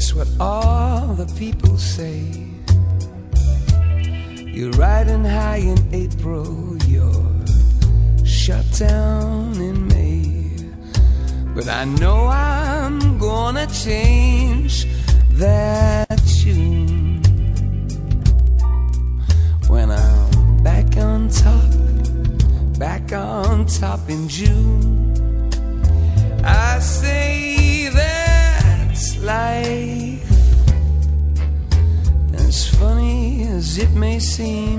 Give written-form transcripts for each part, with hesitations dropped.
Guess what all the people say? You're riding high in April, you're shut down in May. But I know I'm gonna change that tune when I'm back on top in June. I say that's life. As funny as it may seem,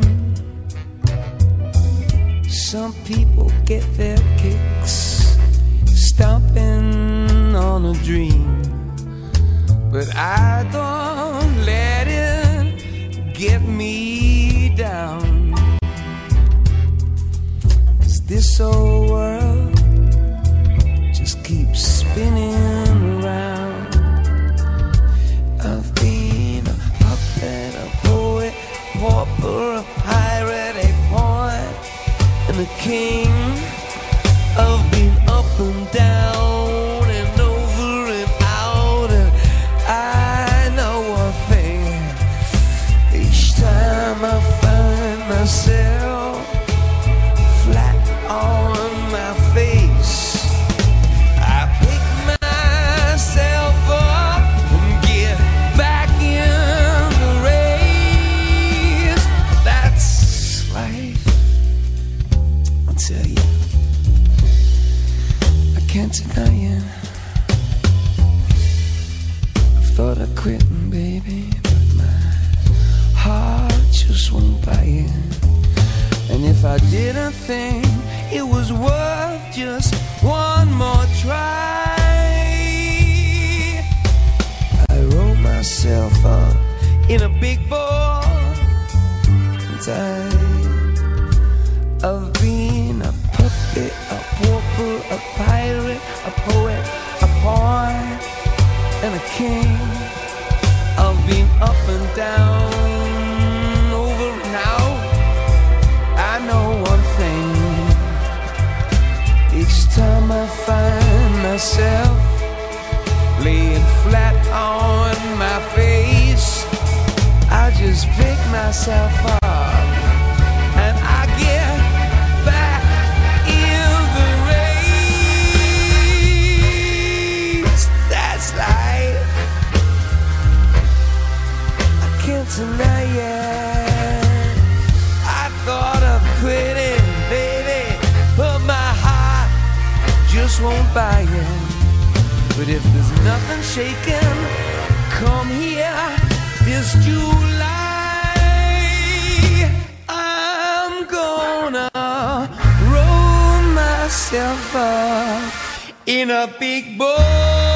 some people get their kicks stomping on a dream. But I don't let it get me down. 'Cause this old world just keeps spinning around. I've been a puppet, a poet, a pauper, a pirate, a pawn, and a king. I've been up and down and over and out, and I know one thing. Each time I find myself flat on my face, I pick myself up and get back in the race. That's life, I'll tell you. I can't deny it. I thought of quitting, baby, but my heart just won't buy it. And if I didn't think it was worth just one more try, I roll myself up in a big ball and died of being a puppet, a pauper, a pirate, a poet, a pawn, and a king. I've been up and down, over and out. I know one thing. Each time I find myself laying flat on my face, I just pick myself up and I get back in the race. That's life. I can't deny it. I thought of quitting, baby, but my heart just won't buy it. But if there's nothing shaking, come here this July. I'm gonna roll myself up in a big bowl